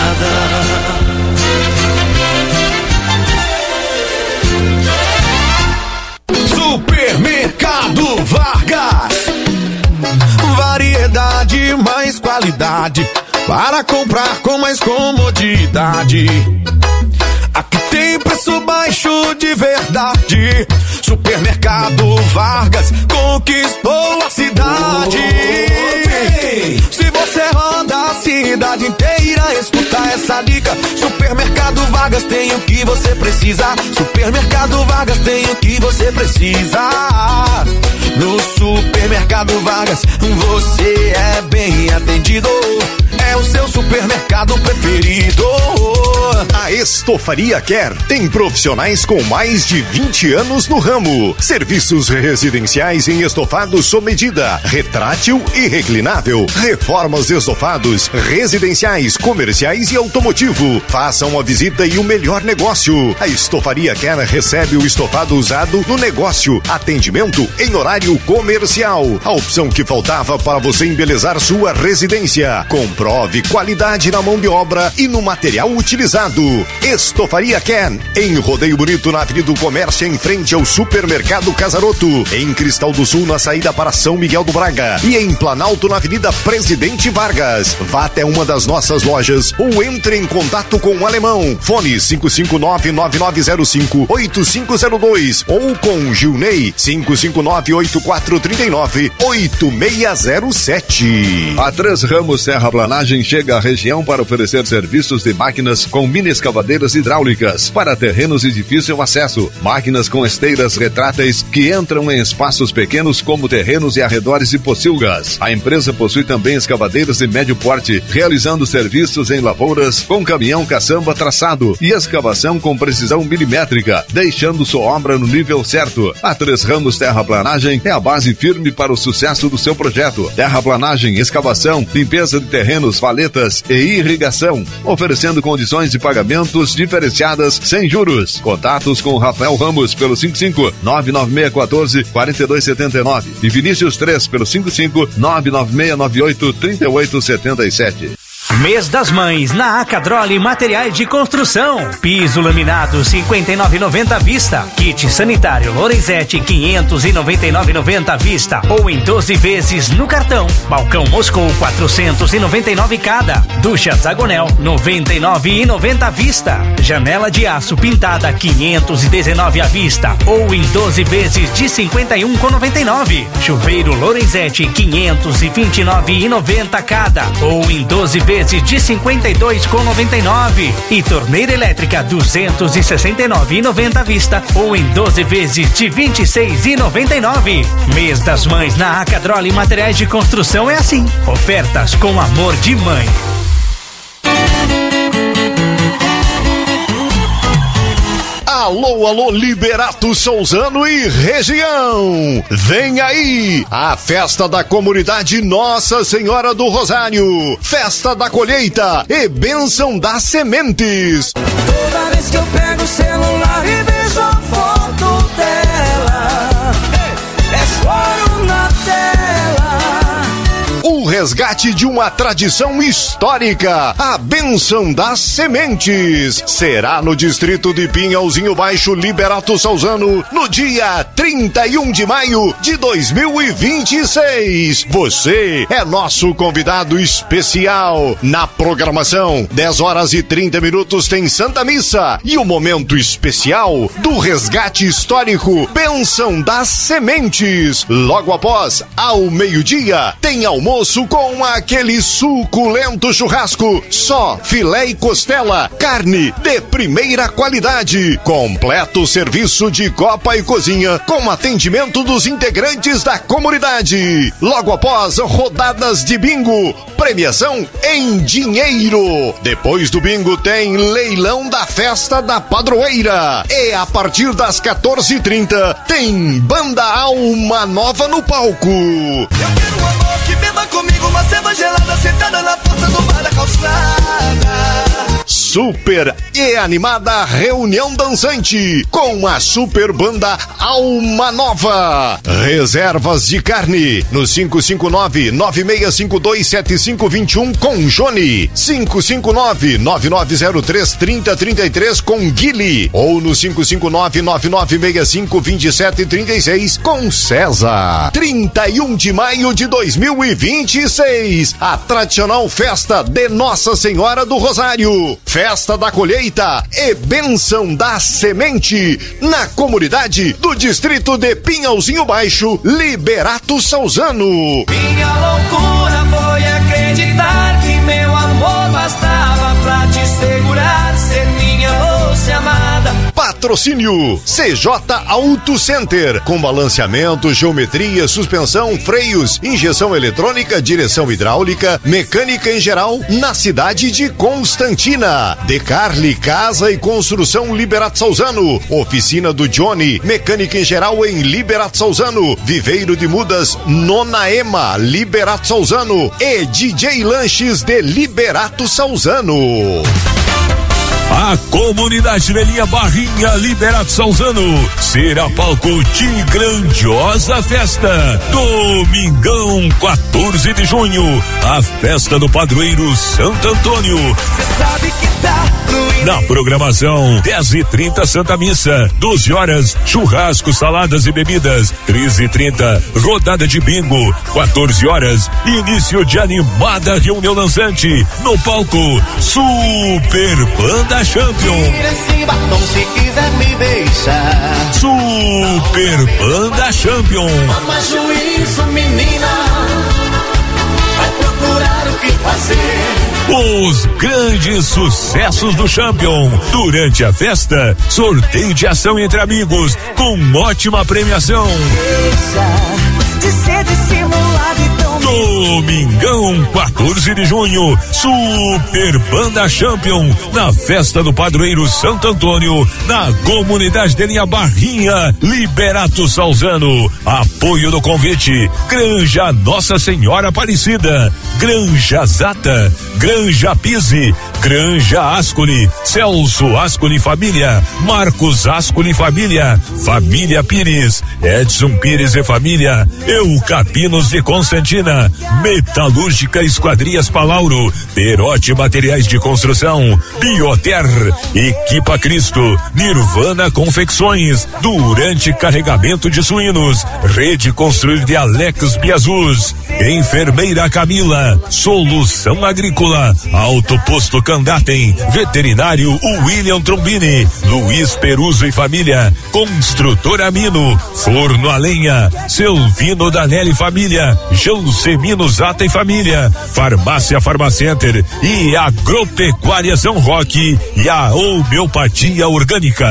estrada. Supermercado Vargas. Variedade mais qualidade, para comprar com mais comodidade. Aqui tem preço baixo de verdade. Supermercado Vargas conquistou a cidade. Se você roda a cidade inteira, escuta essa dica. Supermercado Vargas tem o que você precisa. Supermercado Vargas tem o que você precisa. No Supermercado Vargas você é bem atendido. É o seu supermercado preferido. A Estofaria Quer tem profissionais com mais de vinte anos no ramo. Serviços residenciais em estofados sob medida, retrátil e reclinável. Reformas de estofados residenciais, comerciais e automotivo. Faça uma visita e o melhor negócio. A Estofaria Quer recebe o estofado usado no negócio. Atendimento em horário comercial. A opção que faltava para você embelezar sua residência. Comprove qualidade na mão de obra e no material utilizado. Estofaria Ken, em Rodeio Bonito, na Avenida do Comércio, em frente ao Supermercado Casaroto. Em Cristal do Sul, na saída para São Miguel do Braga. E em Planalto, na Avenida Presidente Vargas. Vá até uma das nossas lojas ou entre em contato com o Alemão. Fone cinco cinco nove, nove nove zero cinco, oito cinco zero dois ou com Gilney cinco cinco nove, oito quatro três nove, oito seis zero sete. A Três Ramos Terraplanagem chega à região para oferecer serviços de máquinas com mini escavadeiras hidráulicas para terrenos de difícil acesso, máquinas com esteiras retráteis que entram em espaços pequenos como terrenos e arredores de pocilgas. A empresa possui também escavadeiras de médio porte, realizando serviços em lavouras com caminhão caçamba traçado e escavação com precisão milimétrica, deixando sua obra no nível certo. A Três Ramos Terraplanagem é a base firme para o sucesso do seu projeto. Terraplanagem, escavação, limpeza de terrenos, valetas e irrigação, oferecendo condições de pagamentos diferenciadas sem juros. Contatos com Rafael Ramos pelo cinco cinco nove nove seis um quatro, quatro dois sete nove e Vinícius três pelo cinco cinco nove nove seis nove oito, três oito sete sete. Mês das Mães na Acadrole Materiais de Construção. Piso laminado cinquenta e nove reais e noventa centavos à vista. Kit sanitário Lorenzetti quinhentos e noventa e nove reais e noventa centavos à vista ou em doze vezes no cartão. Balcão Moscou quatrocentos e noventa e nove reais cada. Ducha Zagonel noventa e nove reais e noventa centavos à vista. Janela de aço pintada quinhentos e dezenove reais à vista ou em doze vezes de cinquenta e um reais e noventa e nove centavos. Chuveiro Lorenzetti quinhentos e vinte e nove reais e noventa centavos cada ou em doze vezes de cinquenta e dois reais e noventa e nove centavos. E torneira elétrica duzentos e sessenta e nove reais e noventa centavos à vista ou em doze vezes de vinte e seis reais e noventa e nove centavos. Mês das Mães na Acadrole Materiais de Construção é assim. Ofertas com amor de mãe. A Alô, alô, Liberato Souzano e região. Vem aí a festa da comunidade Nossa Senhora do Rosário, festa da colheita e bênção das sementes. Toda vez que eu pego o celular e vejo a foto dela, é choro na tela. O resgate de uma tradição histórica, a bênção das sementes, será no distrito de Pinhalzinho Baixo, Liberato Souzano, no dia trinta e um de maio de dois mil e vinte e seis. Você é nosso convidado especial. Na programação, dez horas e trinta minutos tem Santa Missa e o momento especial do resgate histórico, bênção das sementes. Logo após, ao meio-dia, tem almoço com aquele suculento churrasco, só filé e costela, carne de primeira qualidade, completo serviço de copa e cozinha com atendimento dos integrantes da comunidade. Logo após, rodadas de bingo, premiação em dinheiro. Depois do bingo tem leilão da festa da padroeira e a partir das quatorze e trinta tem banda Alma Nova no palco. Eu quero um amor que beba comigo uma cerveja gelada sentada na porta do bar da calçada. Super e animada reunião dançante com a super banda Alma Nova. Reservas de carne no cinco cinco nove, nove seis cinco dois, sete cinco dois um com Joni, cinco cinco nove, nove nove zero três, três zero três três com Guile ou no cinco cinco nove, nove nove seis cinco, dois sete três seis com César. trinta e um de maio de dois mil e vinte e seis, a tradicional festa de Nossa Senhora do Rosário, festa da colheita e bênção da semente na comunidade do distrito de Pinhalzinho Baixo, Liberato Souzano. Minha loucura foi acreditar que meu amor bastava pra te segurar, ser minha moça amada. Patrocínio C J Auto Center, com balanceamento, geometria, suspensão, freios, injeção eletrônica, direção hidráulica, mecânica em geral, na cidade de Constantina. Decarli Casa e Construção Liberato Souzano, oficina do Johnny, mecânica em geral em Liberato Souzano, Viveiro de Mudas Nonaema, Liberato Souzano e D J Lanches de Liberato Souzano. A comunidade Belinha Barrinha Liberato Souzano será palco de grandiosa festa. Domingão, quatorze de junho, a festa do padroeiro Santo Antônio. Cê sabe que tá na programação, dez e trinta Santa Missa, doze horas, churrasco, saladas e bebidas, treze e trinta, rodada de bingo, quatorze horas, início de animada reunião dançante, no palco, Super Banda Champion. Tira esse batom se quiser me deixar. Super Banda Champion. Toma juízo, menina, vai procurar o que fazer. Os grandes sucessos do Champion. Durante a festa, sorteio de ação entre amigos, com ótima premiação. Deixa de ser dissimulado e tão... Domingão, quatorze de junho, Super Banda Champion, na festa do padroeiro Santo Antônio, na comunidade de Linha Barrinha, Liberato Souzano. Apoio do convite, Granja Nossa Senhora Aparecida, Granja Zata, Granja Pise, Granja Ascoli, Celso Ascoli Família, Marcos Ascoli Família, Família Pires, Edson Pires e Família, Eucapinos de Constantina, Metalúrgica Esquadrias Palauro, Perote Materiais de Construção, Bioter, Equipa Cristo, Nirvana Confecções, Durante Carregamento de Suínos, Rede Construir de Alex Biazus, Enfermeira Camila, Solução Agrícola, Alto Posto Candatem, Veterinário William Trombini, Luiz Peruso e Família, Construtora Mino, Forno a Lenha, Selvino Danelli Família, Jansemino Zata e Família, Farmácia Farmacenter e Agropecuária São Roque e a Homeopatia Orgânica.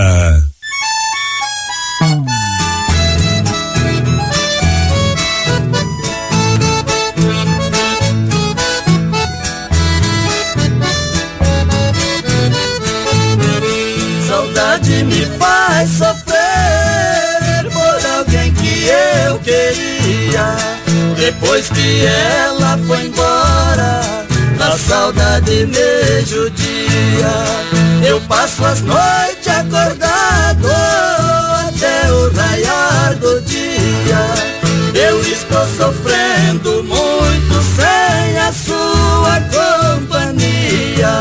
Saudade Saudade me faz sofrer por alguém que eu queria. Depois que ela foi embora, a saudade me judia. Eu passo as noites acordado até o raiar do dia. Eu estou sofrendo muito sem a sua companhia.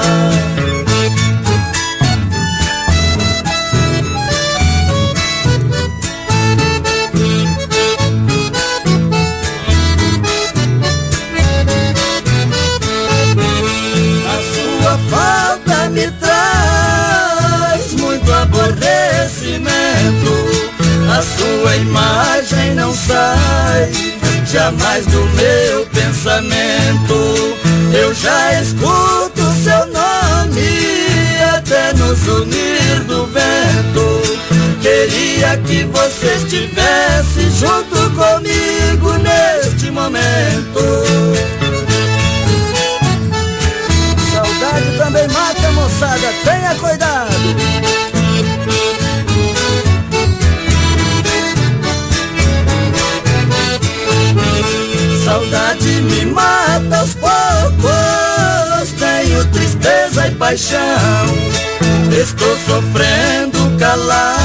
Falta me traz muito aborrecimento. A sua imagem não sai jamais do meu pensamento. Eu já escuto seu nome até no zunir do vento. Queria que você estivesse junto comigo neste momento. Saudade também mata, moçada, tenha cuidado. Saudade me mata aos poucos, tenho tristeza e paixão. Estou sofrendo